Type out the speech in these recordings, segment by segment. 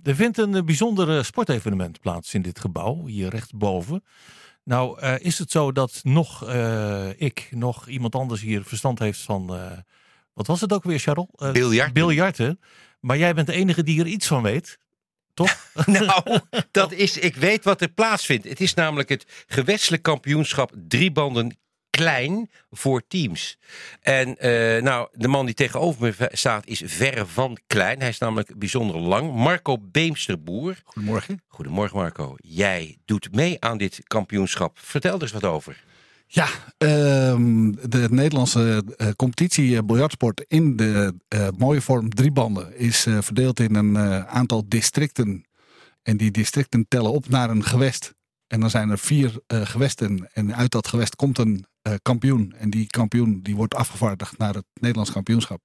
Er vindt een bijzonder sportevenement plaats in dit gebouw, hier rechtsboven. Nou, is het zo dat nog iemand anders hier verstand heeft van... wat was het ook weer, Charles? Biljarten. Maar jij bent de enige die er iets van weet, toch? Nou, ik weet wat er plaatsvindt. Het is namelijk het gewestelijk kampioenschap driebanden klein voor teams. En de man die tegenover me staat is verre van klein. Hij is namelijk bijzonder lang. Marco Beemsterboer. Goedemorgen. Goedemorgen Marco. Jij doet mee aan dit kampioenschap. Vertel er eens wat over. Ja, de Nederlandse competitie biljartsport in de mooie vorm driebanden is verdeeld in een aantal districten. En die districten tellen op naar een gewest. En dan zijn er 4 gewesten. En uit dat gewest komt een kampioen. En die kampioen die wordt afgevaardigd naar het Nederlands kampioenschap.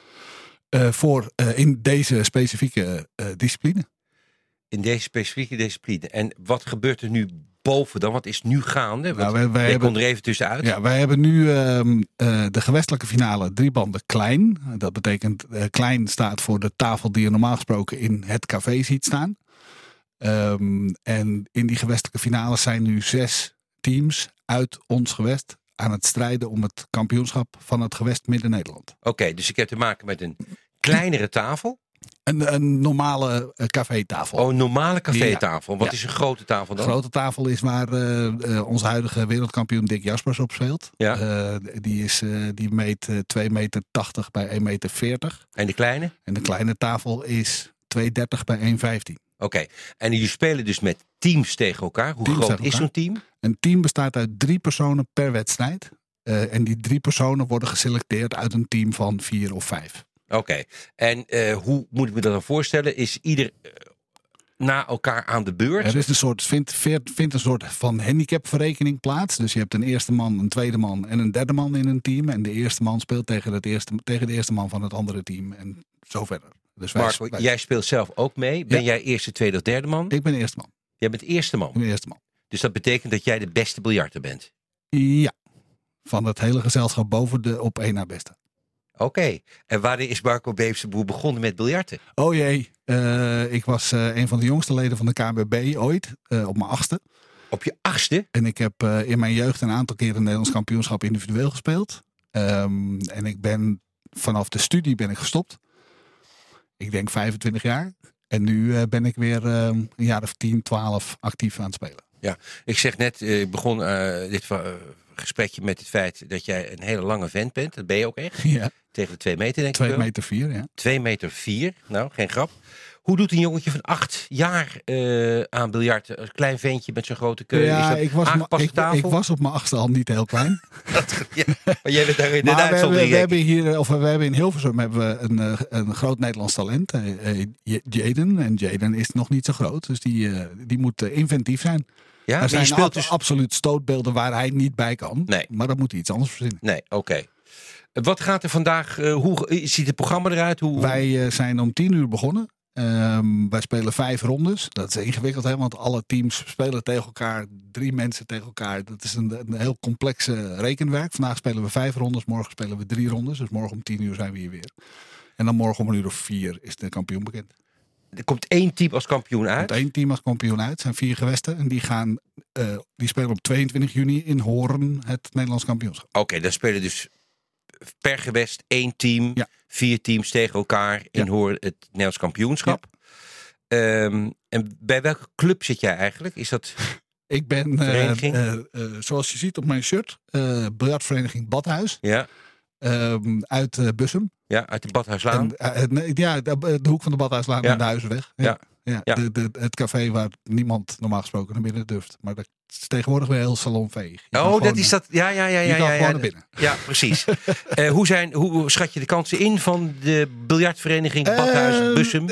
In deze specifieke discipline. In deze specifieke discipline. En wat gebeurt er nu boven dan? Wat is nu gaande? Wij kon er even tussenuit. Ja, wij hebben nu de gewestelijke finale driebanden klein. Dat betekent klein staat voor de tafel die je normaal gesproken in het café ziet staan. En in die gewestelijke finales zijn nu 6 teams uit ons gewest aan het strijden om het kampioenschap van het gewest Midden-Nederland. Oké, dus ik heb te maken met een kleinere tafel. Een normale cafétafel. Oh, een normale cafétafel. Wat is een grote tafel dan? Een grote tafel is waar onze huidige wereldkampioen Dick Jaspers op speelt. Ja. Die meet 2,80 meter bij 1,40 meter. En de kleine? En de kleine tafel is 2,30 bij 1,15. Oké. En jullie spelen dus met teams tegen elkaar. Hoe groot is zo'n team? Een team bestaat uit 3 personen per wedstrijd. En die 3 personen worden geselecteerd uit een team van 4 of 5. Oké. En hoe moet ik me dat dan voorstellen? Is ieder na elkaar aan de beurt? Er is vindt een soort van handicapverrekening plaats. Dus je hebt een eerste man, een tweede man en een derde man in een team. En de eerste man speelt tegen de eerste man van het andere team. En zo verder. Dus Marco, jij speelt zelf ook mee. Ben jij eerste, tweede of derde man? Ik ben de eerste man. Jij bent de eerste man? Ik ben de eerste man. Dus dat betekent dat jij de beste biljarter bent? Ja. Van het hele gezelschap boven de op 1 na beste. Oké. En wanneer is Marco Beemsterboer begonnen met biljarten? Oh jee. Ik was een van de jongste leden van de KNVB ooit. Op mijn 8e. Op je 8e? En ik heb in mijn jeugd een aantal keer een Nederlands kampioenschap individueel gespeeld. En ik ben vanaf de studie gestopt. Ik denk 25 jaar. En nu ben ik weer een jaar of 10, 12 actief aan het spelen. Ja, ik zeg net, ik begon dit gesprekje met het feit dat jij een hele lange vent bent. Dat ben je ook echt. Ja. Tegen de 2 meter denk ik wel. 2,4 meter, ja. 2,4 meter. Nou, geen grap. Hoe doet een jongetje van 8 jaar aan biljarten? Een klein ventje met zo'n grote keuze. Ja, ik was op mijn 8e al niet heel klein. Ja, maar jij bent daar in de uitzondering. We hebben in Hilversum een groot Nederlands talent. Jaden. En Jaden is nog niet zo groot. Dus die moet inventief zijn. Ja, er zijn absoluut stootbeelden waar hij niet bij kan. Nee. Maar dan moet hij iets anders verzinnen. Nee, oké. Wat gaat er vandaag, hoe ziet het programma eruit? Wij zijn om 10:00 begonnen. Wij spelen 5 rondes. Dat is ingewikkeld, hè, want alle teams spelen tegen elkaar. 3 mensen tegen elkaar. Dat is een heel complexe rekenwerk. Vandaag spelen we 5 rondes, morgen spelen we 3 rondes. Dus morgen om 10:00 zijn we hier weer. En dan morgen om 4:00 is de kampioen bekend. Er komt 1 team als kampioen uit? Er komt 1 team als kampioen uit. Het zijn 4 gewesten. En die spelen op 22 juni in Hoorn het Nederlands kampioenschap. Oké, dan spelen dus per gewest 1 team. Ja. 4 teams tegen elkaar in Hoorn het Nederlands kampioenschap. Ja. En bij welke club zit jij eigenlijk? Is dat ik ben, zoals je ziet op mijn shirt, biljartvereniging Badhuis. Ja. Uit Bussum. Ja, uit de Badhuislaan. De hoek van de Badhuislaan en de Huizenweg. Ja. Het café waar niemand normaal gesproken naar binnen durft. Maar dat is tegenwoordig weer heel salonveeg. Dat is dat. Ja. Je kan gewoon naar binnen. Ja, precies. Hoe schat je de kansen in van de biljartvereniging Badhuis Bussum?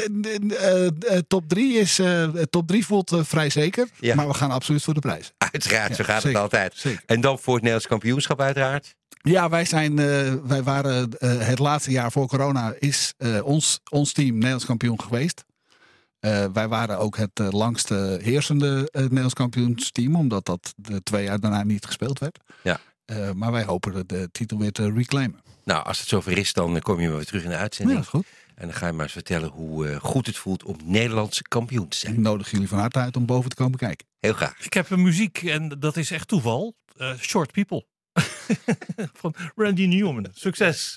Top 3 voelt vrij zeker. Ja. Maar we gaan absoluut voor de prijs. Uiteraard, zo gaat zeker, het altijd. Zeker. En dan voor het Nederlands kampioenschap uiteraard? Ja, wij waren het laatste jaar voor corona is ons team Nederlands kampioen geweest. Wij waren ook het langste heersende Nederlands kampioensteam, omdat dat de 2 jaar daarna niet gespeeld werd. Ja. Maar wij hopen de titel weer te reclaimen. Nou, als het zover is, dan kom je weer terug in de uitzending. Ja, dat is goed. En dan ga je maar eens vertellen hoe goed het voelt om Nederlandse kampioen te zijn. Ik nodig jullie van harte uit om boven te komen kijken. Heel graag. Ik heb een muziek en dat is echt toeval. Short People. Van Randy Newman. Succes.